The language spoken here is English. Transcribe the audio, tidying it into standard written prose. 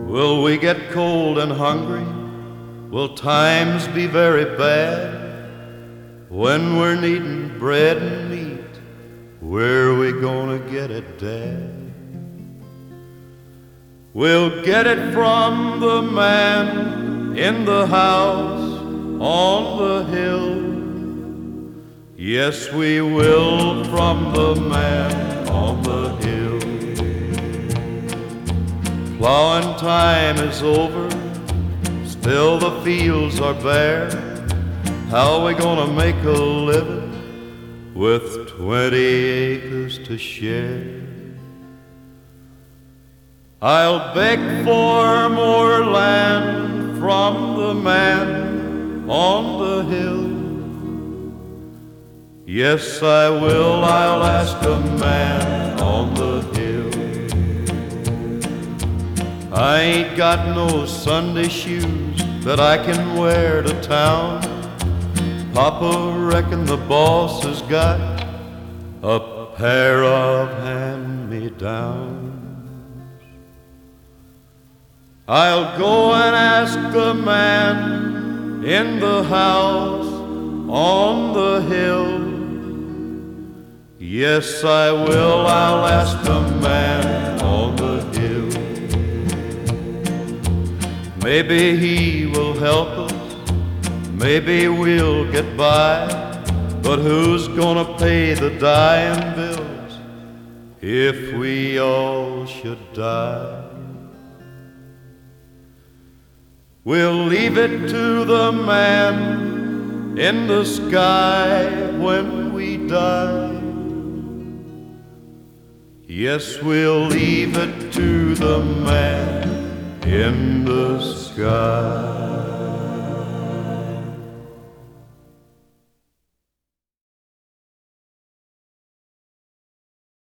Will we get cold and hungry? Will times be very bad? When we're needing bread and meat, where are we gonna get it, Dad? We'll get it from the man in the house on the hill. Yes, we will, from the man on the hill. Plowing time is over, still the fields are bare. How are we gonna make a living with 20 acres to share? I'll beg for more land from the man on the hill. Yes, I will, I'll ask a man on the hill. I ain't got no Sunday shoes that I can wear to town. Papa reckon the boss has got a pair of hand-me-downs. I'll go and ask the man in the house on the hill. Yes, I will, I'll ask the man on the hill. Maybe he will help us, maybe we'll get by, but who's gonna pay the dying bills if we all should die? We'll leave it to the man in the sky when we die. Yes, we'll leave it to the man in the sky.